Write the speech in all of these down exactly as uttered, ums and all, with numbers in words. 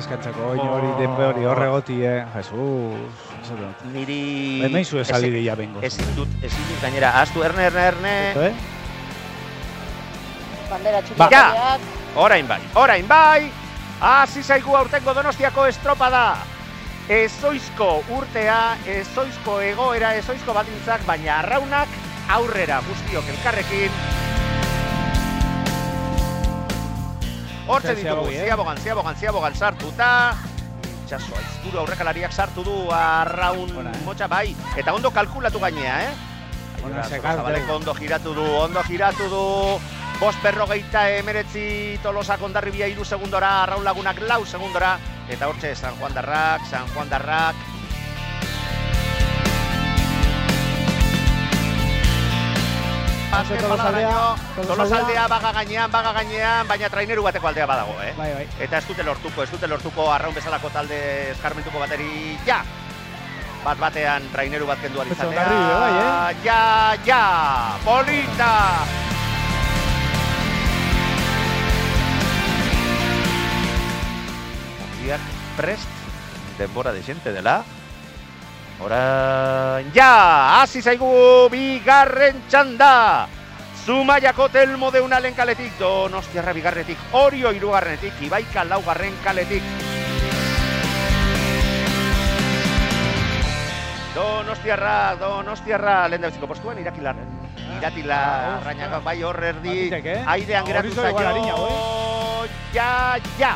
deskantzako, oin hori, denbe hori, horre goti, eh? Jesus. Niri... Hemen zu esalidea bengo. Ezin dut, ezin dut gainera. Aztu, erne, erne, erne. Eh? Bandera txupatzeak. Orain bai, orain bai. Hasi zaigu aurtengo Donostiako estropada. Ezoizko urtea, ezoizko egoera, ezoizko baldintzak, baina arraunak aurrera guztiok elkarrekin. Hortze ditugu, ziabogan, ziabogan, ziabogan sartuta. Itxaso, aizkuru aurrekalariak sartu du arraun motxa bai. Eta ondo kalkulatu gainea, eh? Zabaleko ondo giratu du, ondo giratu du. Bost berrogeita emeretzi Tolosak Hondarribia iru segundora, arraun lagunak lau segundora. Eta hortxe San Juan Darrak, San Juan Darrak. Tolosaldea baga gainean, baga gainean, baina traineru bateko aldea badago, eh? Bai, bai. Eta ez dute lortuko, ez dute lortuko arraun bezalako talde eskarmentuko bateri, ja! Bat batean traineru bat kendu alizatea. Ja, ja! Polita! Ondiak prest, denbora dezente dela. Orain, ja! Hasi zaigu bigarren txanda! Zumaiako Telmo Deunalen kaletik, Donostiarra bigarretik, Orio hirugarrenetik, Ibaika laugarren kaletik. Donostiarra, Donostiarra, lehen dabeziko postuan, Irakilar. Irakilar, Rañagak bai hor erdi, airean geratu zaio. Ja, ja!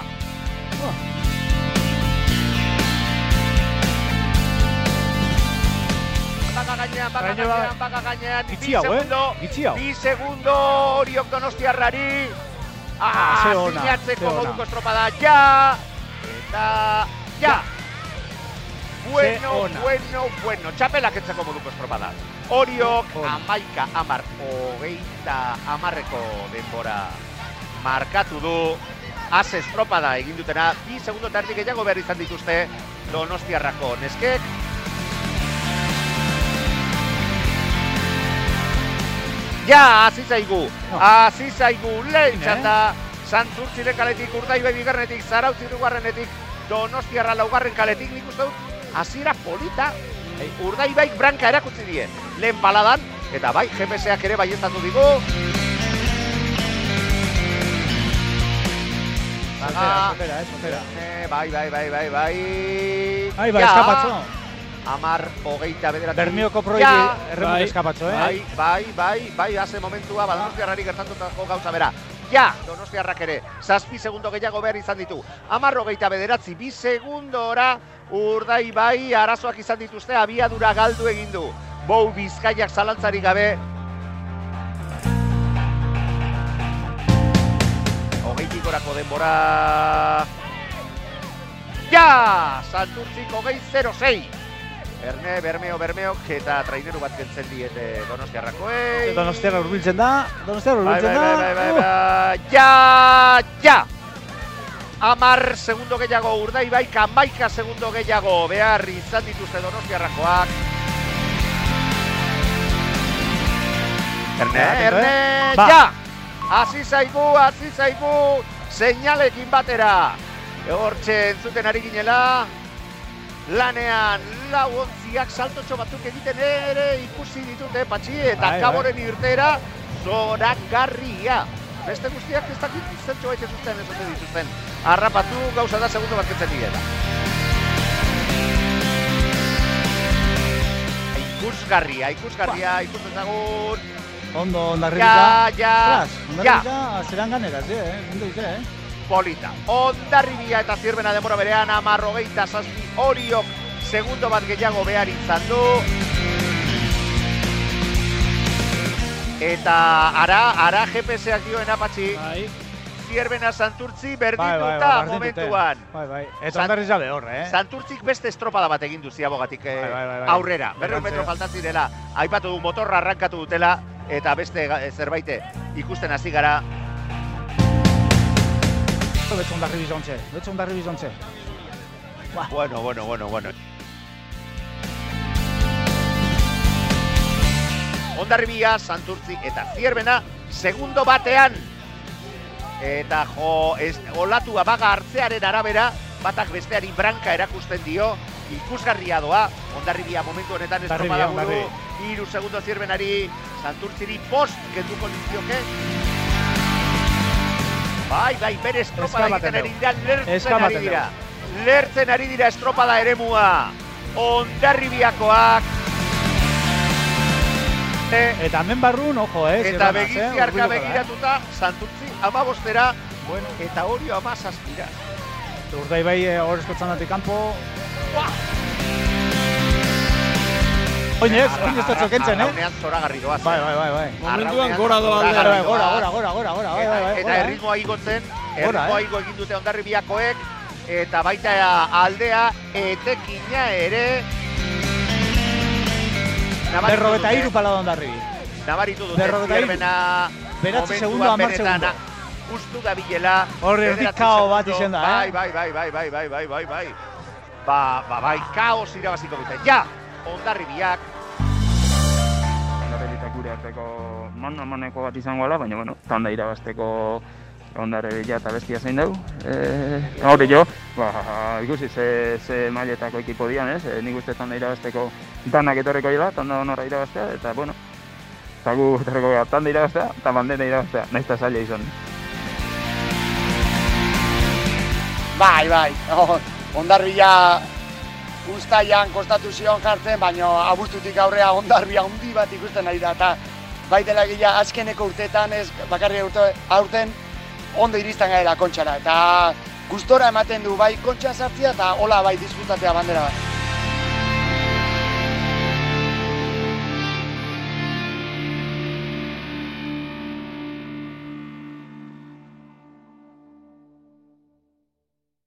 Baga gainean, baga gainean, baga gainean, bi segundo, bi segundo Oriok Donostiarrari. Ah, sinatzeko moduko estropada, ja! Eta, ja! Bueno, bueno, bueno, txapelak etzeko moduko estropada. Oriok, amaika, amar, hogeita amarreko denbora markatu du. Az estropada egin dutena, bi segundo eta erdi gehiago behar izan dituzte Donostiarrako neskek. Ja, hasi zaigu, hasi zaigu lehen txanda, Santurtziren kaletik, Urdaibai bigarrenetik, Zarautz hirugarrenetik, Donostiarra laugarren kaletik, nik uste dut, hasiera polita, Urdaibaik branka erakutsi die, lehen paladan, eta bai, G P S-ak ere baieztatu digu. Sotera, sotera, eh, sotera. Bai, bai, bai, bai, bai. Ai, bai, eskapatzo. Amar, hogeita bederatzi. Bermioko proiektu erremut eskapatzo, eh? Bai, bai, bai, bai, haze momentua, Donostiarrari gertatutako gauza bera. Ja, Donostiarrak ere, zazpi segundo gehiago behar izan ditu. Amar, hogeita bederatzi, bi segundora, Urdaibai arazoak izan dituzte, abiadura galdu egin du. Bou Bizkaiak zalantzarik gabe. Hogeitik gorako denbora. Ja! Santurtzik hogei zero sei. Erne, Bermeo, Bermeok eta traineru bat kentzen diete Donostiarrakoei. Donostiarra urbiltzen da, Donostiarra urbiltzen da. Bai, bai, bai, bai, ja, ja! Amar segundo gehiago Urdaibaik, amaika segundo gehiago behar izan dituzte Donostiarrakoak. Erne, Erne, ja! Hasi zaigu, hasi zaigu, seinalekin batera. Hortxe entzuten ari ginela. Lanean, lau ontziak saltotxo batzuk egiten ere ikusi ditute patxi eta kaboren irtera zoragarria. Beste guztiak ez dakit zertxo baita zuzten ez ote dituzten. Arrapatu gauza da segundo bat kentzen direla. Ikusgarria, ikusgarria, ikusten zagun. Ondo, Hondarribia. Ja, ja, ja. Hondarribia zeran ganeraz, eh? Ondo dize, eh? Polita. Hondarribia eta Zierbena denbora berean, amar hogeita zazpi Oriok segundo bat gehiago behar izan du. Eta ara, ara G P S-ak dioen apatxi. Zierbena Santurtzi berdinduta momentuan. Bai, bai. Eta Hondarribia behor, eh? Santurtzik beste estropada bat egin du ziabogatik aurrera. Berreun metro faltatzirela. Aipatu du motorra arrankatu dutela eta beste zerbait ikusten hasi gara. Betxo Hondarribia zontxe, betxo Hondarribia zontxe. Bueno, bueno, bueno, bueno. Hondarribia, Santurtzi eta Zierbena segundo batean. Eta jo, olatua baga hartzearen arabera, batak besteari branka erakusten dio, ikusgarria doa, Hondarribia momentu honetan estropada buru, hiru segundo zirbenari, Santurtziri post kenduko lizioke. Bai, bai, bere estropada egiten ari dira, lertzen ari dira. Lertzen ari dira estropada eremua. Hondarribiakoak. Eta hemen barrun, ojo, eh? Eta begiziarka begiratuta, Santurtzi amabostera, eta Orio amazazpira. Urdaibai hor eskotzan datik kanpo. Oinez, oinez tatxo kentzen, eh? Arraunean zoragarri doaz. Bai, bai, bai, bai. Momentuan gora doa aldera. Gora, gora, gora, gora, gora, bai, bai, bai. Eta erritmoa igotzen, erritmoa igo egin dute Hondarribiakoek, eta baita aldea, etekina ere. Berrogeta iru pala da Hondarribi. Nabaritu dute zierbena momentuan benetan ustu da bilela. Horre erdik kao bat izen da, eh? Bai, bai, bai, bai, bai, bai, bai, bai. Ba, ba, bai, kaos irabaziko dute. Ja, Hondarribiak. Hondarribiak gure arteko man-maneko bat izango ala, baina, bueno, tanda irabazteko Hondarribia eta bestia zein dugu. Hori jo, ba, ikusi ze, ze mailetako ekipo dian, ez? Nik uste tanda irabazteko danak etorriko dira, tanda honorra irabaztea, eta, bueno, eta gu etorriko gara tanda irabaztea, eta bandera irabaztea, nahiz eta zaila izan. Bai, bai, Hondarribia Uztaian kostatu zion jartzen, baina abuztutik aurrea Hondarribia handi bat ikusten ari da, eta baitela gila azkeneko urteetan ez bakarri urte aurten ondo iristen gaela kontxara, eta gustora ematen du bai kontxa sartzia eta hola bai disfrutatea bandera bat.